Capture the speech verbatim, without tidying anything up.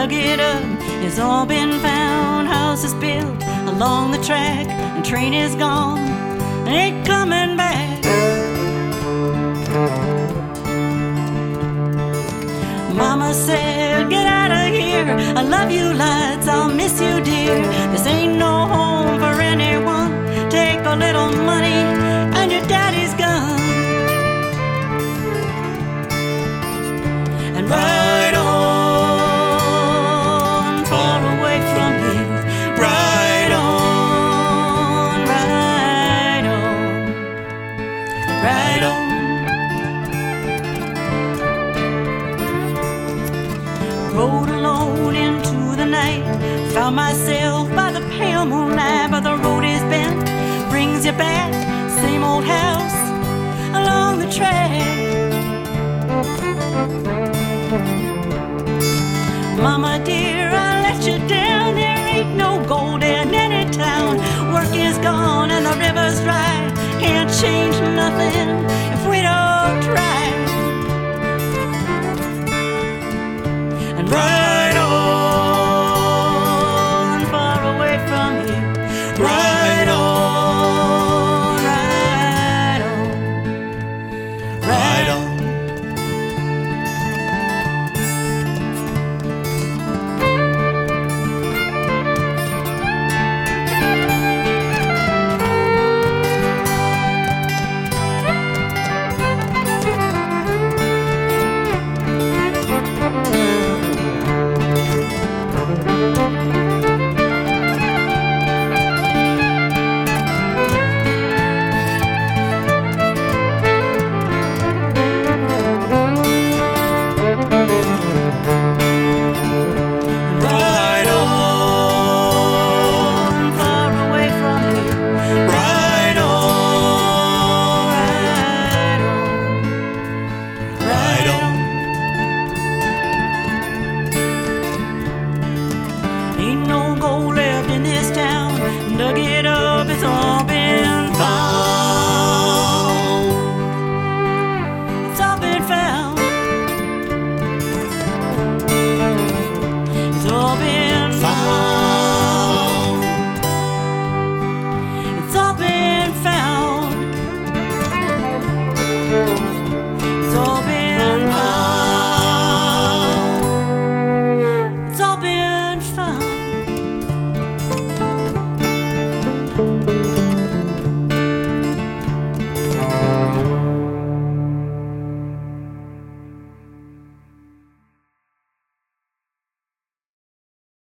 dug it up, it's all been found. House is built along the track, the train is gone, ain't coming back. Mama said, get out of here, I love you lots, I'll miss you dear. This ain't no home for anyone, take a little money and your daddy's gone. And ride on, far away from here. Ride on, ride on, ride on. Rode alone into the night, found myself by the pale moonlight. But the road is bent, brings you back, same old house along the track. Mama dear, I let you down, there ain't no gold in any town. Work is gone and the river's dry, can't change nothing